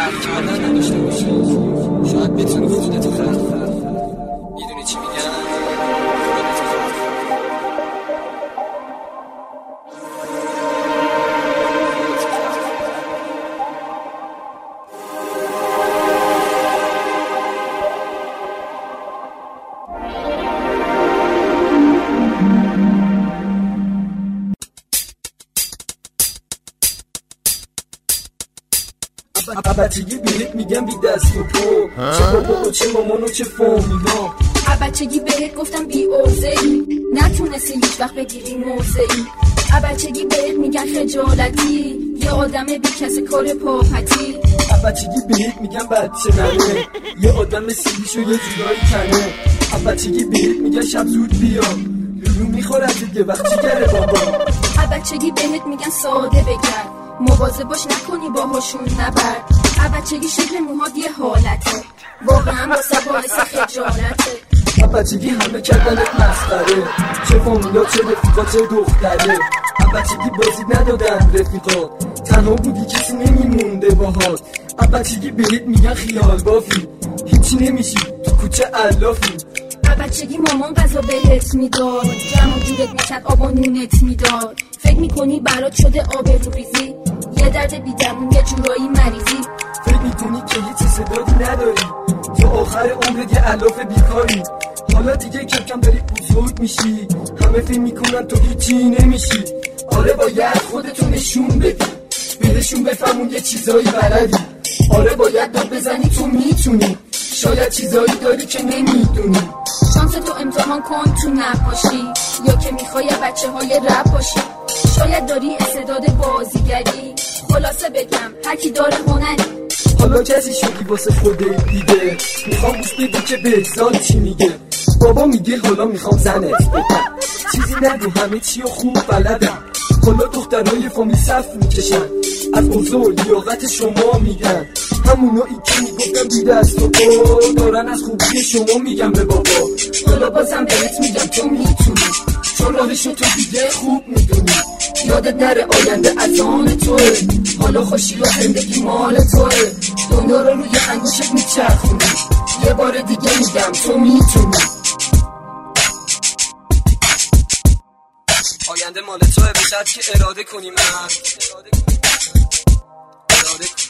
فرق کردن نداشته باشی شاید بتونی خودتو خلق کنی. میدونی چی میگم؟ خودتو خلق کنی. بچگی بهت میگم بی دست و پا چه بابا و چه مامان و چه فامیلا. بچگی بهت گفتم بی ارزه‌ای نتونستی هیچ وقت بگیری موضعی. بچگی بهت میگن خجالتی یه آدم بی کس کار پاپتی. بچگی بهت میگم بچه نره یه آدم سیلیشو یه جورایی کنه. بچگی بهت میگن شب زود بیا لولو میخورد دیگه وقتی گره بابا. بچگی بهت میگن ساده بگرد مواظب باش نکنی باهاشون نبر. بچگی شکل موهات یه حالته واقعا واسه باعث خجالته. بچگی همه کردنت مسخره چه فامیلا چه رفیقا چه دختره. بچگی بازی ندادن رفیقا تنها بودی کسی نمیمونده باهات. بچگی بهت میگن خیال بافی هیچی نمیشی تو کوچه علافی. بچگی مامان غذا بهت میداد جمع جورت میکرد آب و نونت میداد. فکر میکنی برات شده آبروریزی یه درد بیدمون یه جورایی مریضی. فکر میکنی که هیچ صدادی نداری تا آخر عمرت یه علاف بیکاری. حالا دیگه کم کم داری بزرگ میشی همه فکر میکنن تو هیچی نمیشی. آره باید خودتو نشون بدی بهشون بفهمون یه چیزایی بلدی. آره باید داد بزنی تو میتونی شاید چیزایی داری که نمیدونی. شانس تو امتحان کن تو نباشی یا که میخوای بچه های رپ باشی. شاید داری استعداد بازیگری خلاصه بگم هرکی داره هنری. حالا کسی شدی واسه خودت دیگه میخوام گوش بدی که بهزاد چی میگه. بابا میگه حالا میخوام زنت بپن چیزی نگو همه چی و خوب بلدم. حالا دخترهای فامیل صف میکشن از اوضاع لیاقت شما میگن. همونایی که میگفتن بی دست و پا دارن از خوبی شما میگن به بابا. حالا بازم بهت میگم تو میتونی چون راهشو تو دیگه خوب میدونی. یادت نره آینده از آن توه حالا خوشی و زندگی مال توه. دنیا رو روی انگوشت میچرخونی یه بار دیگه میگم تو میتونی. آینده مال توه به شرط که اراده کنی مرد اراده کنی.